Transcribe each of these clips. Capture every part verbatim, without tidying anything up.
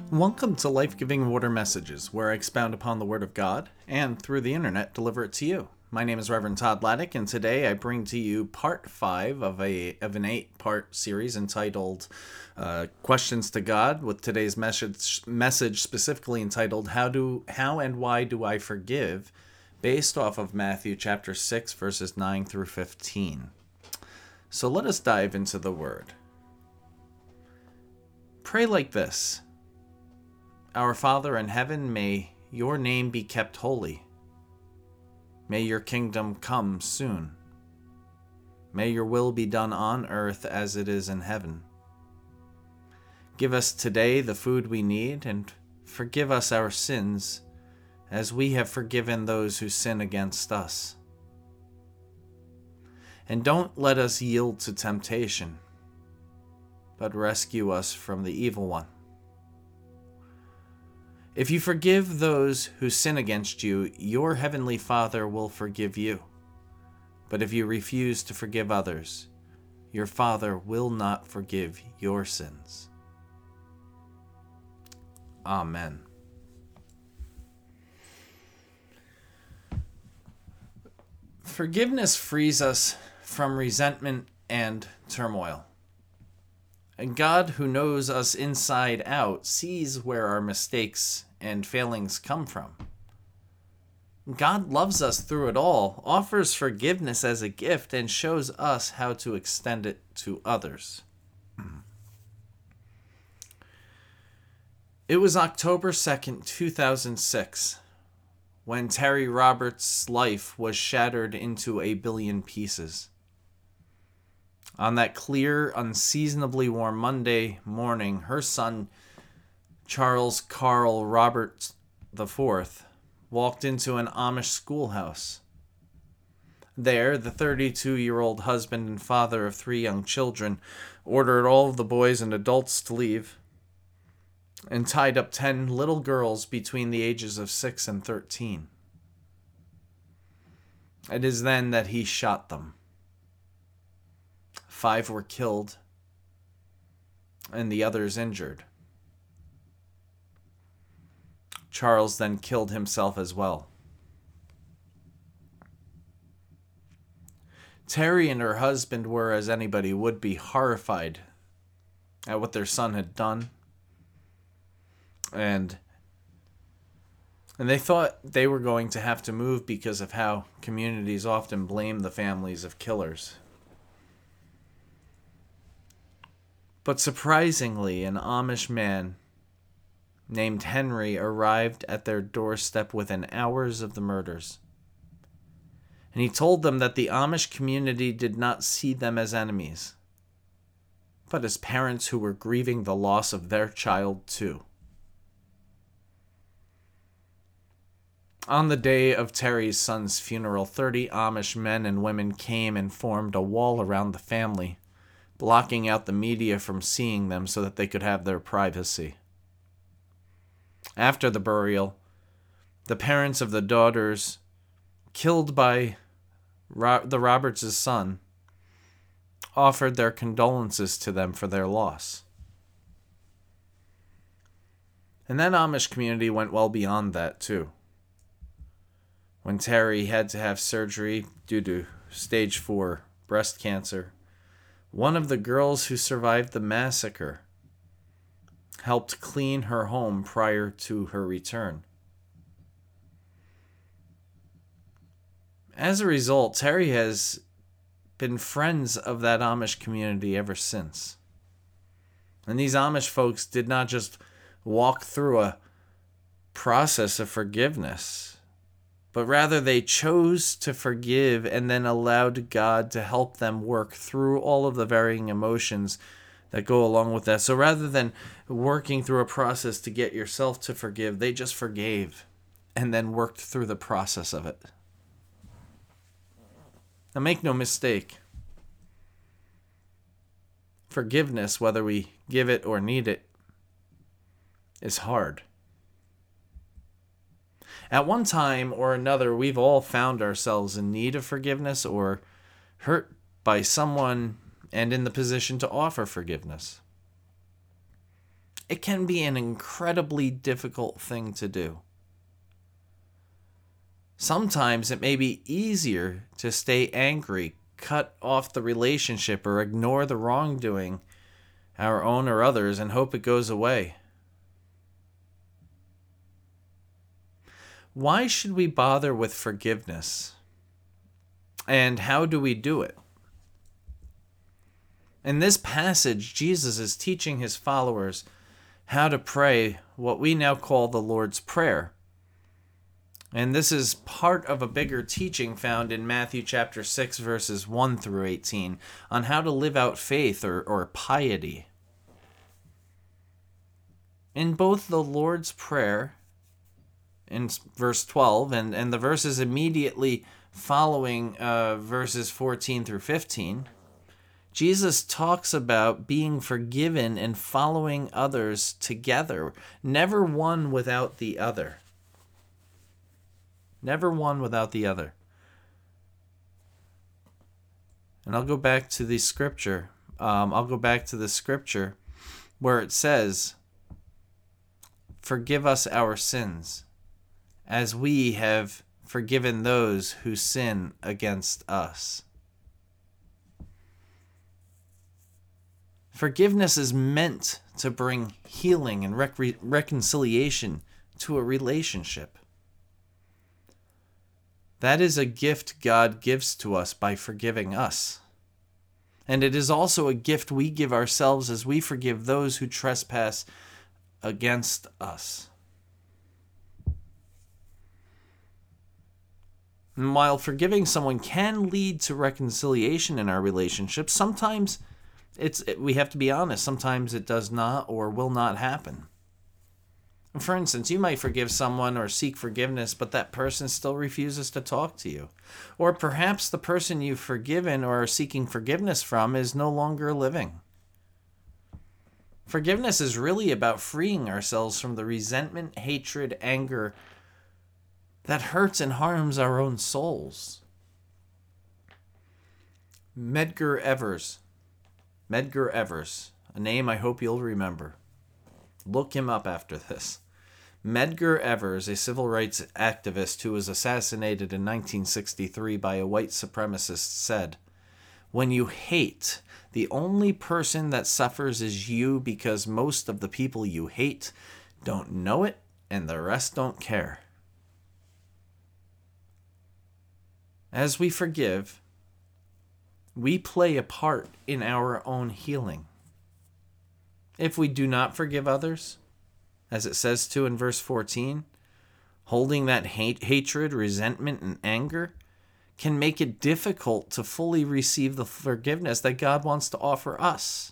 Welcome to Life Giving Water Messages, where I expound upon the Word of God and, through the internet, deliver it to you. My name is Reverend Todd Laddick, and today I bring to you part five of a of an eight-part series entitled uh, "Questions to God," with today's message message specifically entitled "How do How and Why Do I Forgive?" based off of Matthew chapter six, verses nine through fifteen. So let us dive into the Word. Pray like this. Our Father in heaven, may your name be kept holy. May your kingdom come soon. May your will be done on earth as it is in heaven. Give us today the food we need, and forgive us our sins as we have forgiven those who sin against us. And don't let us yield to temptation, but rescue us from the evil one. If you forgive those who sin against you, your heavenly Father will forgive you. But if you refuse to forgive others, your Father will not forgive your sins. Amen. Forgiveness frees us from resentment and turmoil. And God, who knows us inside out, sees where our mistakes and failings come from. God loves us through it all, offers forgiveness as a gift, and shows us how to extend it to others. It was October second, two thousand six, when Terry Roberts' life was shattered into a billion pieces. On that clear, unseasonably warm Monday morning, her son, Charles Carl Roberts the fourth, walked into an Amish schoolhouse. There, the thirty-two-year-old husband and father of three young children ordered all of the boys and adults to leave and tied up ten little girls between the ages of six and thirteen. It is then that he shot them. Five were killed, and the others injured. Charles then killed himself as well. Terry and her husband were, as anybody would be, horrified at what their son had done. And, and they thought they were going to have to move because of how communities often blame the families of killers. But surprisingly, an Amish man named Henry arrived at their doorstep within hours of the murders. And he told them that the Amish community did not see them as enemies, but as parents who were grieving the loss of their child too. On the day of Terry's son's funeral, thirty Amish men and women came and formed a wall around the family, blocking out the media from seeing them so that they could have their privacy. After the burial, the parents of the daughters killed by Ro- the Roberts' son offered their condolences to them for their loss. And that Amish community went well beyond that, too. When Terry had to have surgery due to stage four breast cancer, one of the girls who survived the massacre helped clean her home prior to her return. As a result, Terry has been friends of that Amish community ever since. And these Amish folks did not just walk through a process of forgiveness, but rather they chose to forgive and then allowed God to help them work through all of the varying emotions that go along with that. So rather than working through a process to get yourself to forgive, they just forgave and then worked through the process of it. Now make no mistake, forgiveness, whether we give it or need it, is hard. At one time or another, we've all found ourselves in need of forgiveness or hurt by someone and in the position to offer forgiveness. it can be an incredibly difficult thing to do. Sometimes it may be easier to stay angry, cut off the relationship, or ignore the wrongdoing, our own or others, and hope it goes away. Why should we bother with forgiveness? And how do we do it? In this passage, Jesus is teaching his followers how to pray what we now call the Lord's Prayer. And this is part of a bigger teaching found in Matthew chapter six, verses one through eighteen, on how to live out faith or, or piety. In both the Lord's Prayer, in verse twelve, and, and the verses immediately following uh, verses fourteen through fifteen, Jesus talks about being forgiven and following others together, never one without the other. Never one without the other. And I'll go back to the scripture. Um, I'll go back to the scripture where it says, "Forgive us our sins, as we have forgiven those who sin against us." Forgiveness is meant to bring healing and rec- reconciliation to a relationship. That is a gift God gives to us by forgiving us. And it is also a gift we give ourselves as we forgive those who trespass against us. And while forgiving someone can lead to reconciliation in our relationships, sometimes it's it, we have to be honest, sometimes it does not or will not happen. For instance, you might forgive someone or seek forgiveness, but that person still refuses to talk to you. Or perhaps the person you've forgiven or are seeking forgiveness from is no longer living. Forgiveness is really about freeing ourselves from the resentment, hatred, anger that hurts and harms our own souls. Medgar Evers. Medgar Evers, a name I hope you'll remember. Look him up after this. Medgar Evers, a civil rights activist who was assassinated in nineteen sixty-three by a white supremacist, said, "When you hate, the only person that suffers is you, because most of the people you hate don't know it and the rest don't care." As we forgive, we play a part in our own healing. If we do not forgive others, as it says to in verse fourteen, holding that hate, hatred, resentment, and anger can make it difficult to fully receive the forgiveness that God wants to offer us.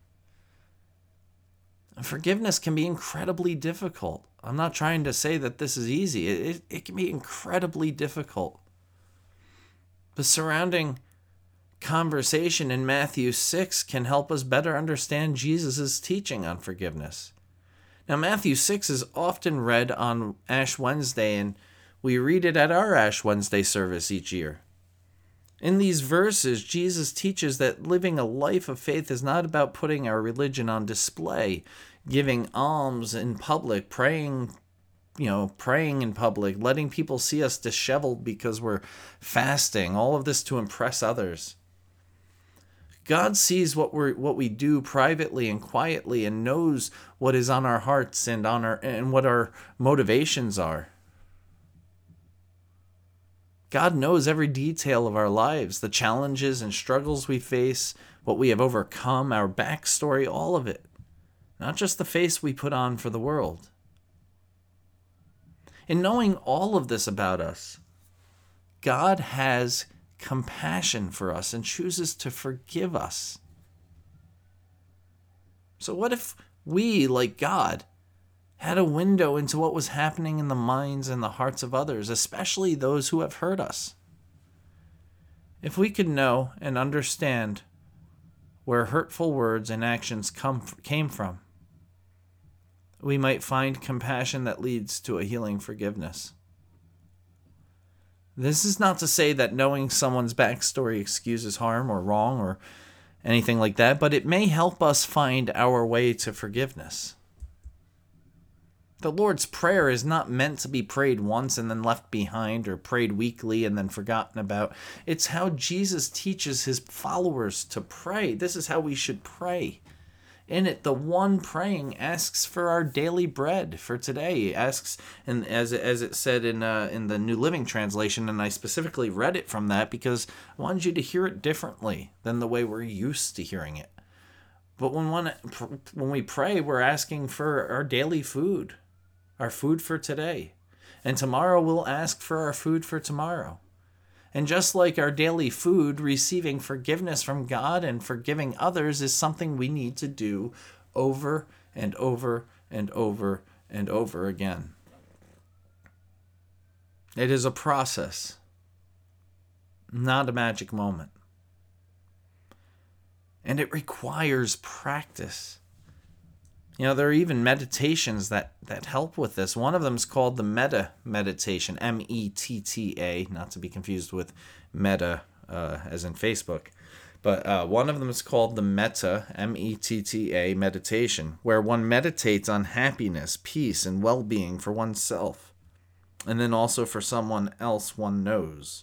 Forgiveness can be incredibly difficult. I'm not trying to say that this is easy. It, it, it can be incredibly difficult. The surrounding conversation in Matthew six can help us better understand Jesus' teaching on forgiveness. Now, Matthew six is often read on Ash Wednesday, and we read it at our Ash Wednesday service each year. In these verses, Jesus teaches that living a life of faith is not about putting our religion on display, giving alms in public, praying, you know, praying in public, letting people see us disheveled because we're fasting, all of this to impress others. God sees what we what we do privately and quietly, and knows what is on our hearts and on our and what our motivations are. God knows every detail of our lives, the challenges and struggles we face, what we have overcome, our backstory, all of it. Not just the face we put on for the world. In knowing all of this about us, God has compassion for us and chooses to forgive us. So what if we, like God, had a window into what was happening in the minds and the hearts of others, especially those who have hurt us? If we could know and understand where hurtful words and actions come came from, we might find compassion that leads to a healing forgiveness. This is not to say that knowing someone's backstory excuses harm or wrong or anything like that, but it may help us find our way to forgiveness. The Lord's Prayer is not meant to be prayed once and then left behind, or prayed weekly and then forgotten about. It's how Jesus teaches his followers to pray. This is how we should pray. In it, the one praying asks for our daily bread for today. It asks, and as as it said in uh, in the New Living Translation, and I specifically read it from that because I wanted you to hear it differently than the way we're used to hearing it. But when one when we pray, we're asking for our daily food, our food for today, and tomorrow we'll ask for our food for tomorrow. And just like our daily food, receiving forgiveness from God and forgiving others is something we need to do over and over and over and over again. It is a process, not a magic moment. And it requires practice. You know, there are even meditations that, that help with this. One of them is called the Metta meditation, M E T T A, not to be confused with Meta, uh, as in Facebook. But uh, one of them is called the Metta, M E T T A meditation, where one meditates on happiness, peace, and well-being for oneself, and then also for someone else one knows.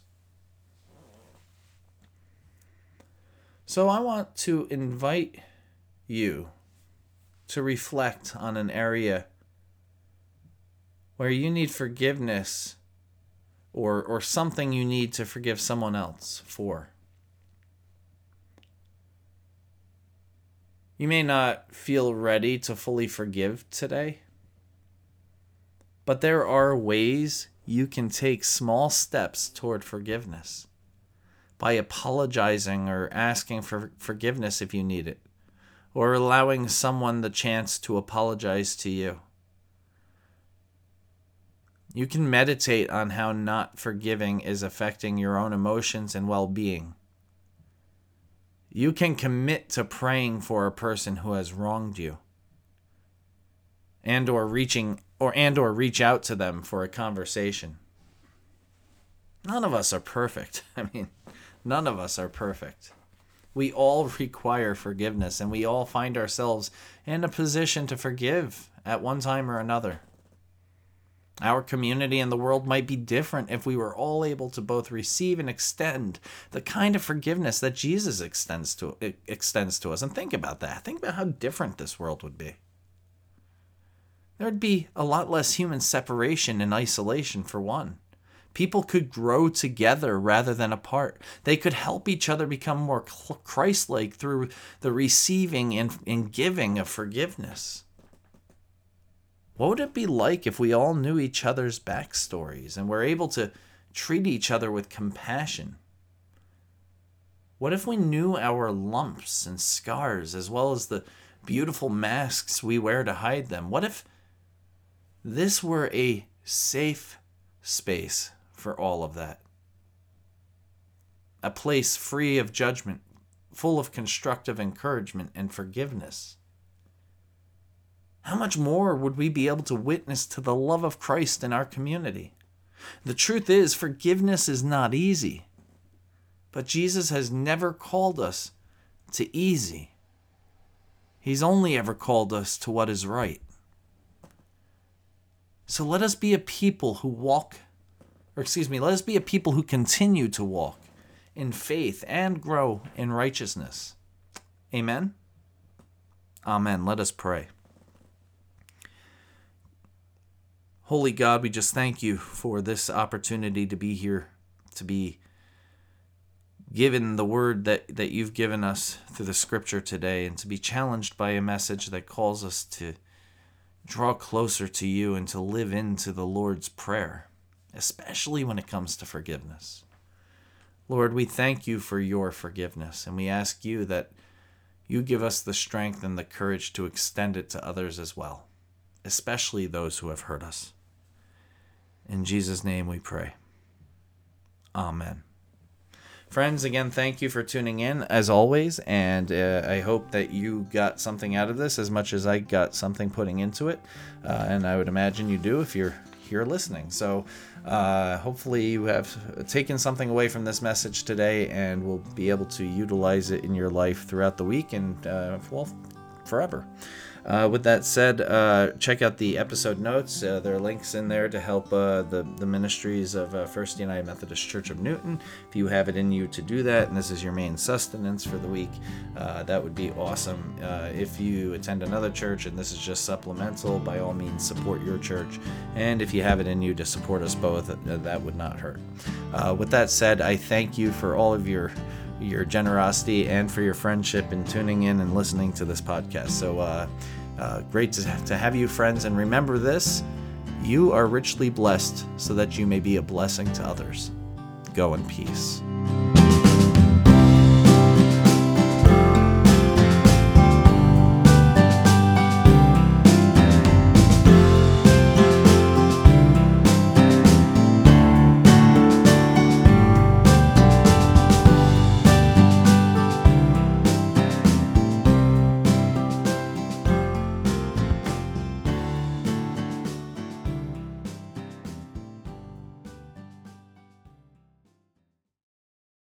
So I want to invite you to reflect on an area where you need forgiveness, or or something you need to forgive someone else for. You may not feel ready to fully forgive today, but there are ways you can take small steps toward forgiveness by apologizing or asking for forgiveness if you need it, or allowing someone the chance to apologize to you. You can meditate on how not forgiving is affecting your own emotions and well-being. You can commit to praying for a person who has wronged you, and or reaching or and or reach out to them for a conversation. None of us are perfect. I mean, none of us are perfect. We all require forgiveness, and we all find ourselves in a position to forgive at one time or another. Our community and the world might be different if we were all able to both receive and extend the kind of forgiveness that Jesus extends to extends to us. And think about that. Think about how different this world would be. There'd be a lot less human separation and isolation, for one. People could grow together rather than apart. They could help each other become more Christ-like through the receiving and, and giving of forgiveness. What would it be like if we all knew each other's backstories and were able to treat each other with compassion? What if we knew our lumps and scars as well as the beautiful masks we wear to hide them? What if this were a safe space for all of that? A place free of judgment, full of constructive encouragement and forgiveness. How much more would we be able to witness to the love of Christ in our community? The truth is, forgiveness is not easy. But Jesus has never called us to easy. He's only ever called us to what is right. So let us be a people who walk, or excuse me, let us be a people who continue to walk in faith and grow in righteousness. Amen? Amen. Let us pray. Holy God, we just thank you for this opportunity to be here, to be given the word that, that you've given us through the scripture today, and to be challenged by a message that calls us to draw closer to you and to live into the Lord's Prayer, especially when it comes to forgiveness. Lord, we thank you for your forgiveness, and we ask you that you give us the strength and the courage to extend it to others as well, especially those who have hurt us. In Jesus' name we pray. Amen. Friends, again, thank you for tuning in, as always, and uh, I hope that you got something out of this as much as I got something putting into it, uh, and I would imagine you do if you're here listening. So uh, hopefully you have taken something away from this message today and will be able to utilize it in your life throughout the week, and, uh, well, forever. Uh, with that said, uh, check out the episode notes. Uh, there are links in there to help uh, the, the ministries of uh, First United Methodist Church of Newton. If you have it in you to do that, and this is your main sustenance for the week, uh, that would be awesome. Uh, if you attend another church and this is just supplemental, by all means support your church. And if you have it in you to support us both, uh, that would not hurt. Uh, with that said, I thank you for all of your your generosity and for your friendship in tuning in and listening to this podcast. So uh, uh, great to, to have you, friends. And remember this, you are richly blessed so that you may be a blessing to others. Go in peace.